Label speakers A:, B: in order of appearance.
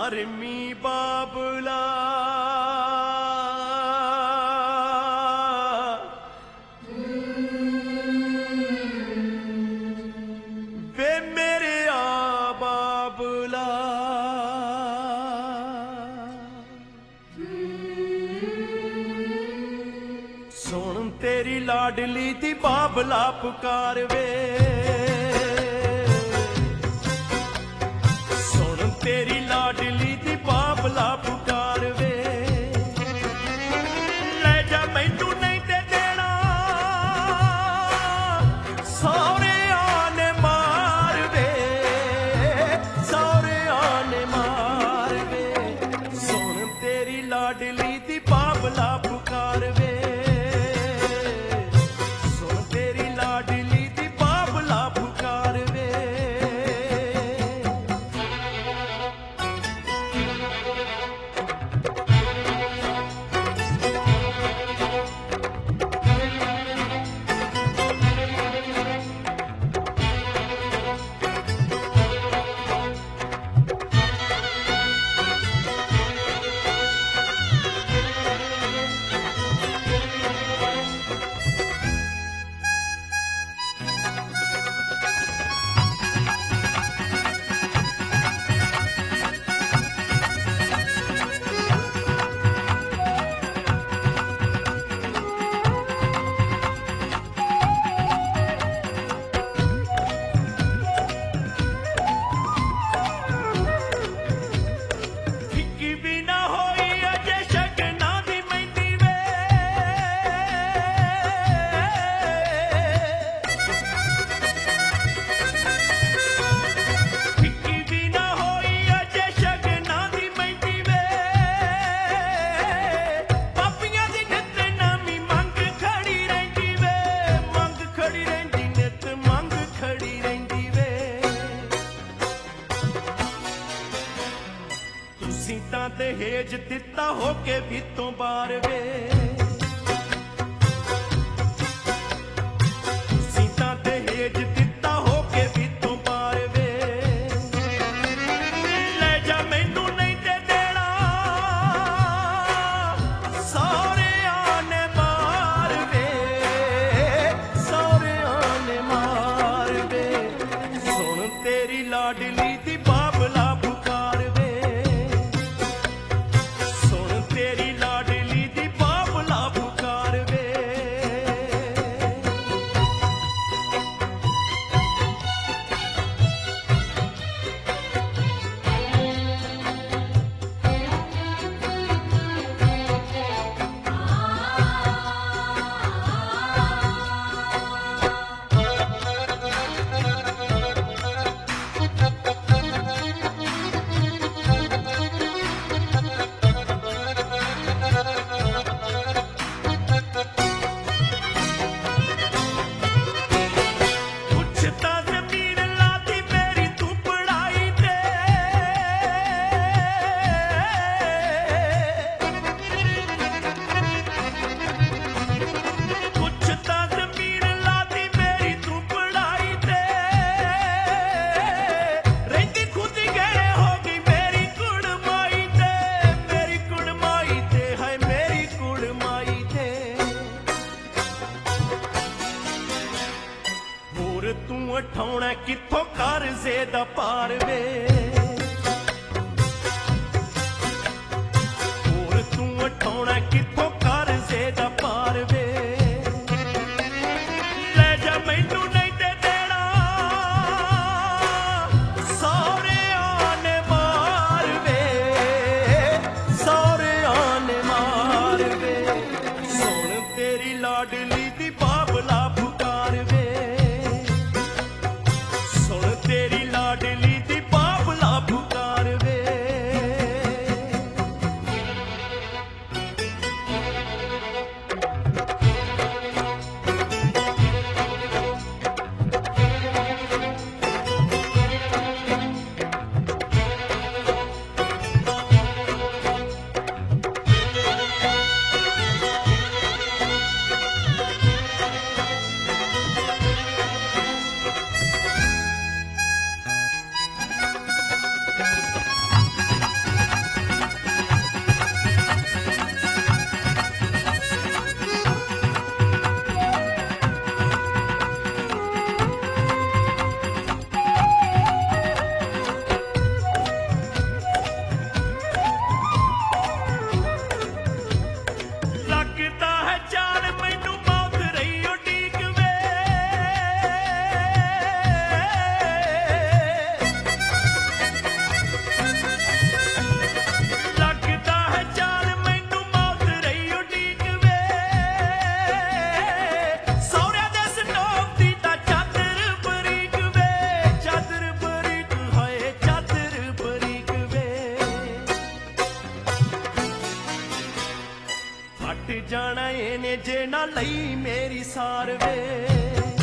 A: ਹਰਮੀ ਬਾਬਲਾ ਵੇ ਮੇਰੇ ਆ ਬਾਬਲਾ ਸੁਣ ਤੇਰੀ ਲਾਡਲੀ ਦੀ ਬਾਬਲਾ ਪੁਕਾਰ ਵੇ तेरी लाडली दी बाबला पुकार वे ले जा मैनू नहीं ते देना सौरे आने मार वे सौरे आने मार वे सुन तेरी लाडली दी बाबला पुकार वे सुन तेरी लाडली दी बाबला पुकार वे दहेज दिता होके भी तो बार वे सीता दहेज दिता होके भी तो बार वे ले जा मैनू नहीं ते देना सौरे आने मार वे सौरे आने मार वे सुन तेरी लाडली दी बाबला तू उठाउणा किथों करजे दा पार वे होर तू उठाउणा किथों करजे दा पार वे ले जा मैनू नहीं ते देना सौरे आने मार वे सौरे आने मार वे सुन तेरी लाडली दी बाबला पुकार वे तेरी लाडली दी ਜਾਣਾ ਇਹਨੇ ਜੇ ਨਾ ਲਈ ਮੇਰੀ ਸਾਰ ਵੇ।